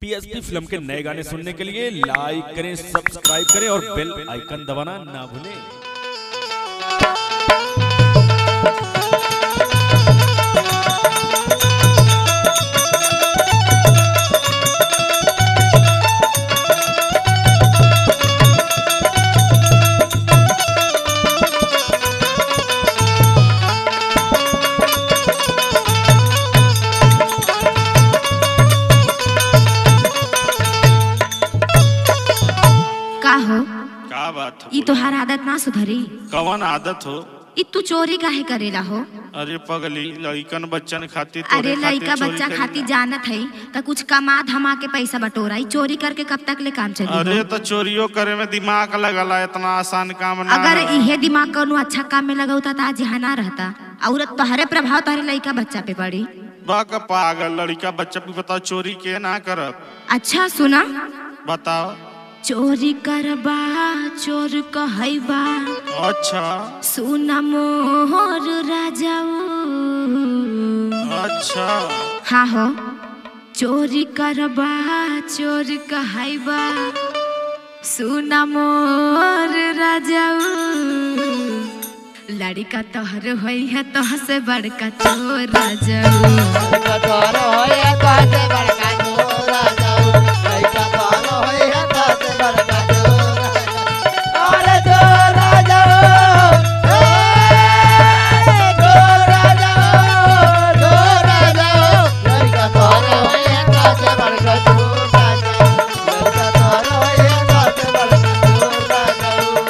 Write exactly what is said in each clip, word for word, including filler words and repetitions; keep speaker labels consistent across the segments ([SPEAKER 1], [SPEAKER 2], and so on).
[SPEAKER 1] PSP film के नए गाने सुनने के लिए लाइक करें, सब्सक्राइब करें और बेल आइकन दबाना ना भूलें।
[SPEAKER 2] का बात
[SPEAKER 3] ई तोहार आदत ना सुधरी।
[SPEAKER 2] कवन आदत हो?
[SPEAKER 3] ई तू चोरी काहे करेला हो?
[SPEAKER 2] अरे पगली, लइकन बच्चन खातिर
[SPEAKER 3] अरे लइका बच्चा खातिर जानत है त कुछ कमा धमा के पैसा बटोरा, ई चोरी करके कब तक ले काम चली?
[SPEAKER 2] अरे तो चोरियो करे में दिमाग लगला, इतना आसान काम ना।
[SPEAKER 3] अगर इहे दिमाग कोनो अच्छा काम में लगाउता त आज यहाँ ना रहता। और तोहरे प्रभाव तोहरे लइका बच्चा पे पड़ी।
[SPEAKER 2] बाक पागल लड़का बच्चा पे बताओ चोरी के ना करत।
[SPEAKER 3] अच्छा सुना,
[SPEAKER 2] बताओ।
[SPEAKER 3] चोरी करबा चोर कहैबा,
[SPEAKER 2] अच्छा
[SPEAKER 3] सुना मोर राजाऊ।
[SPEAKER 2] अच्छा
[SPEAKER 3] हाँ हो, चोरी करबा चोर कहैबा, सुना मोर राजाऊ। लड़का तोहर होई है तोह से बड़का चोर राजाऊ।
[SPEAKER 4] लड़का तोहर होई है तोह से बड़का चोर राजाऊ। लड़का तोहर होई है तोह से बड़का चोर राजाऊ। अरे चोर राजाऊ, ए चोर राजाऊ, चोर राजाऊ। लड़का तोहर होई है तोह से बड़का चोर राजाऊ। लड़का तोहर होई है तोह से बड़का चोर राजाऊ।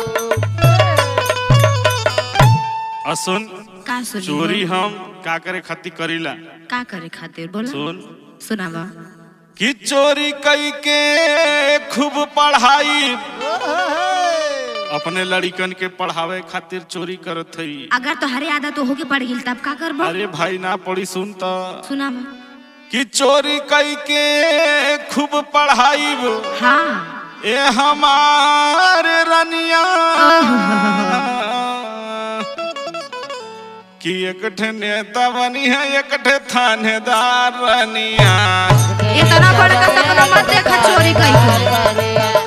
[SPEAKER 2] सुन
[SPEAKER 3] का सुनी?
[SPEAKER 2] चोरी हम का करे खातिर करीला?
[SPEAKER 3] का करे खातिर बोला?
[SPEAKER 2] सुन
[SPEAKER 3] सुनावा।
[SPEAKER 2] कि चोरी कई के खूब पढ़ाई, अपने लड़कन के पढ़ावे खातिर चोरी करत हई।
[SPEAKER 3] अगर तोहरे आदत हो के पड़ गेल तब का करबो?
[SPEAKER 2] अरे भाई ना पढ़ी, सुन तो
[SPEAKER 3] सुनावा।
[SPEAKER 2] कि चोरी कई के खूब पढ़ाई,
[SPEAKER 3] हाँ
[SPEAKER 2] ए हमारे रनिया कि एक ठे नेता बनी है, एक ठे थानेदार रनिया।
[SPEAKER 3] इतना बड़का सपना मत देखा चोरी कई के।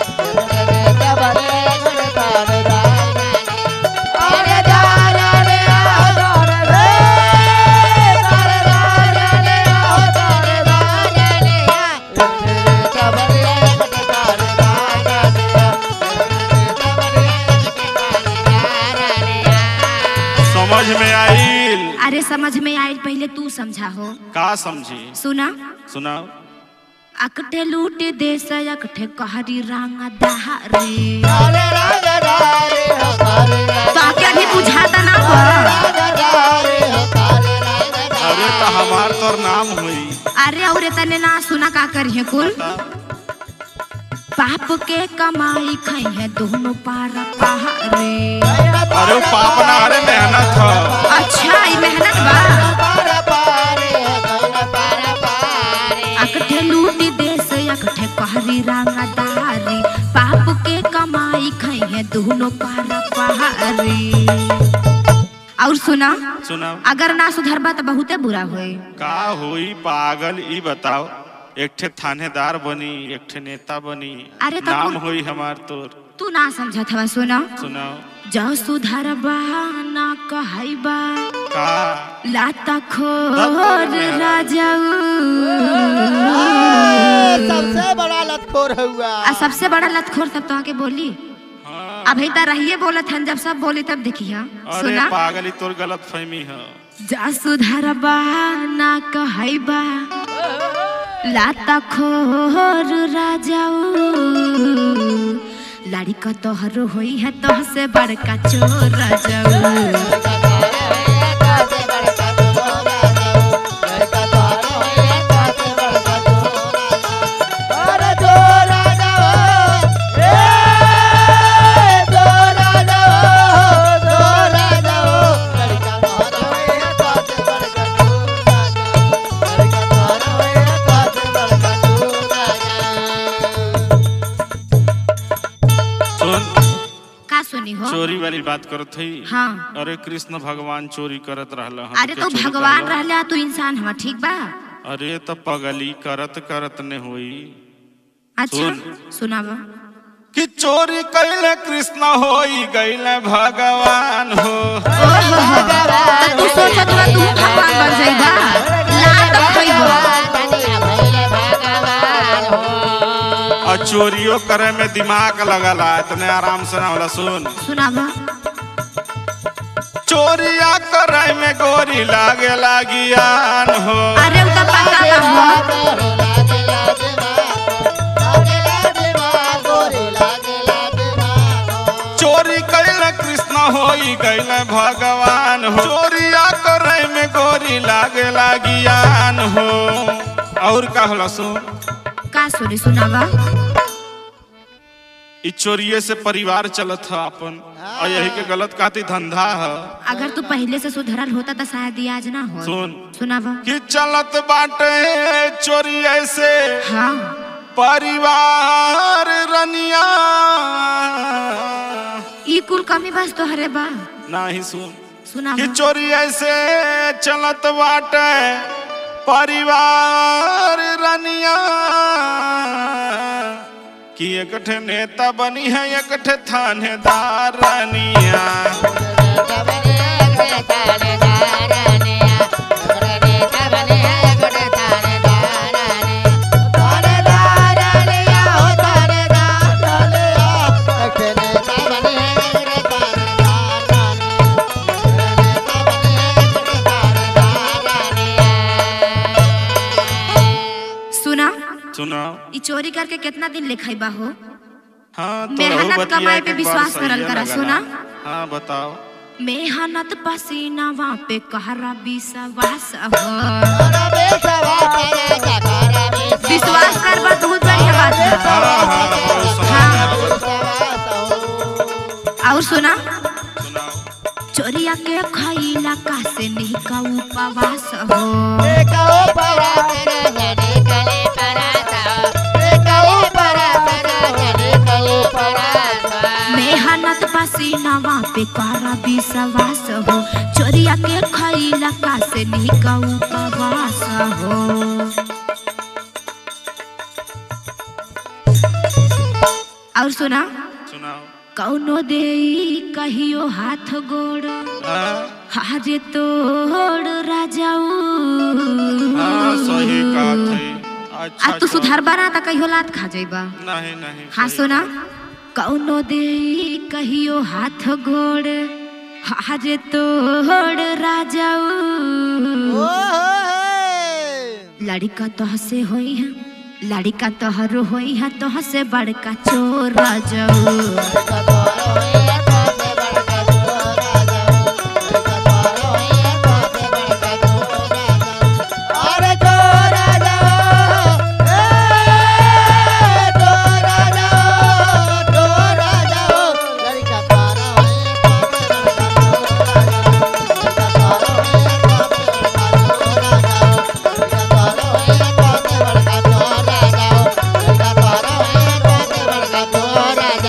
[SPEAKER 2] समझ में आइल?
[SPEAKER 3] अरे समझ में आइल, पहले तू समझा हो। का
[SPEAKER 2] समझी?
[SPEAKER 3] सुना
[SPEAKER 2] सुनाओ।
[SPEAKER 3] अकठे लूट देश अकठे कहरी रांगा दहारे। तो आके अभी बुझाता ना हो?
[SPEAKER 2] अरे तो हमार तोर नाम हुई।
[SPEAKER 3] अरे और तने ना सुना का करिए कुल? पाप के कमाई खाई है दोनों पारा पहाड़े।
[SPEAKER 2] अरे पाप ना, अरे मेहनत हो।
[SPEAKER 3] अच्छा ये मेहनत बा। अकठे लूटी देश अकठे कहरी रांगा दारी, पाप के कमाई खाई है दोनों पारा पहाड़ी। और सुना
[SPEAKER 2] सुना,
[SPEAKER 3] अगर ना सुधरबा तो बहुते बुरा होई।
[SPEAKER 2] का होई पागल? ई बताओ, एक ठे थानेदार बनी, एक ठे नेता बनी,
[SPEAKER 3] अरे तो
[SPEAKER 2] नाम होई हमार तोर।
[SPEAKER 3] तू ना समझत हवा। सुना
[SPEAKER 2] सुनाओ।
[SPEAKER 3] जा सुधरबा ना कहैबा,
[SPEAKER 2] का
[SPEAKER 3] लाता खोर राजाऊ।
[SPEAKER 4] सबसे बड़ा लतखोर हुआ।
[SPEAKER 3] आ सबसे बड़ा लतखोर तब तो आके बोली।
[SPEAKER 2] हाँ।
[SPEAKER 3] अभी तो रहिए बोलत हन, जब सब बोली तब देखिया।
[SPEAKER 2] अरे
[SPEAKER 3] सुना
[SPEAKER 2] पागल, तोर गलत फहमी है।
[SPEAKER 3] जा सुधरबा ना कहैबा, लाता खोर राजाऊ। लड़का तोहर होई है तोह से बड़का चोर राजाऊ।
[SPEAKER 2] चोरी वाली बात करत थी।
[SPEAKER 3] हाँ।
[SPEAKER 2] अरे कृष्ण भगवान चोरी करत रहला।
[SPEAKER 3] अरे तो भगवान रहला, तू इंसान हवा, ठीक बा?
[SPEAKER 2] अरे तो पगली करत करत ने हुई।
[SPEAKER 3] अच्छा
[SPEAKER 2] सुन।
[SPEAKER 3] सुनावा।
[SPEAKER 2] कि चोरी कैले कृष्ण होई गईले भगवान हो।
[SPEAKER 3] तो तू सोचत बा तू भगवान बन जाइबा, लात खइबा।
[SPEAKER 2] और चोरियो करे में दिमाग लगला, इतने आराम से ना होला। सुन
[SPEAKER 3] सुनावा।
[SPEAKER 2] चोरिया करे में गोरी लागे लागियान हो।
[SPEAKER 3] अरे उ त पता बा हो।
[SPEAKER 2] चोरी कैले कृष्ण होई गईले भगवान हो। चोरिया करे में गोरी लागे लागियान हो। और का होला सुन।
[SPEAKER 3] का सुनी सुनावा।
[SPEAKER 2] इ चोरिये से परिवार चलत है अपन, और यही के गलत कहती धंधा है।
[SPEAKER 3] अगर तू पहले से सुधरल होता तो शायद ये आज ना हो।
[SPEAKER 2] सुन
[SPEAKER 3] सुनावा।
[SPEAKER 2] कि चलत बाटे चोरिये से
[SPEAKER 3] हाँ
[SPEAKER 2] परिवार रनिया।
[SPEAKER 3] ई कुल कमी बस तोहरे बा।
[SPEAKER 2] नहीं सुन
[SPEAKER 3] सुनावा।
[SPEAKER 2] कि चोरिये से चलत बाटे परिवार रनिया। कि एकठे नेता बनी है एकठे थानेदार रनिया।
[SPEAKER 3] सुना
[SPEAKER 2] सुनाओ।
[SPEAKER 3] ई चोरी करके कितना दिन ले खाइबा हो।
[SPEAKER 2] हाँ तो
[SPEAKER 3] मेहनत
[SPEAKER 2] रहू बतिया
[SPEAKER 3] कमाई
[SPEAKER 2] के
[SPEAKER 3] पे
[SPEAKER 2] बात
[SPEAKER 3] विश्वास
[SPEAKER 2] सही
[SPEAKER 3] करल
[SPEAKER 2] है
[SPEAKER 3] करा।
[SPEAKER 2] लगला।
[SPEAKER 3] सुना।
[SPEAKER 2] हाँ बताओ।
[SPEAKER 3] मेहनत पसीना वहाँ पे कहरा विश्वास हो। विश्वास करबा बहुत बढ़िया बात है।
[SPEAKER 2] हाँ हाँ बहुत समझ में आवा।
[SPEAKER 3] और सुना।
[SPEAKER 2] सुनाओ।
[SPEAKER 3] चोरिया के खइला का से नहीं का उपवास हो। मेहनत पसीना वहाँ पे कहरा विश्वास हो। चोरिया के खइला का से नहीं का उपवास हो। और सुना।
[SPEAKER 2] सुनाओ।
[SPEAKER 3] कौनो दे कहियो हाथ गोड़
[SPEAKER 2] हाँ
[SPEAKER 3] हारे तोड़ राजाऊ।
[SPEAKER 2] हाँ, सही बात है। अच्छा
[SPEAKER 3] आ तू
[SPEAKER 2] छोड़।
[SPEAKER 3] सुधार बना त कहियो लात खा जाइबा।
[SPEAKER 2] नहीं नहीं
[SPEAKER 3] हाँ
[SPEAKER 2] सही
[SPEAKER 3] सुना।
[SPEAKER 2] बात।
[SPEAKER 3] कौनो दे कहियो हाथ गोड़ हारे तोड़ राजाऊ। लड़का तोह से होई है, लड़का तोहरो होई है, तोह से बड़का चोर राजाऊ।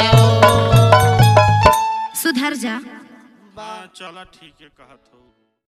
[SPEAKER 3] सुधर जा।
[SPEAKER 2] हाँ चला ठीक है कहत हो।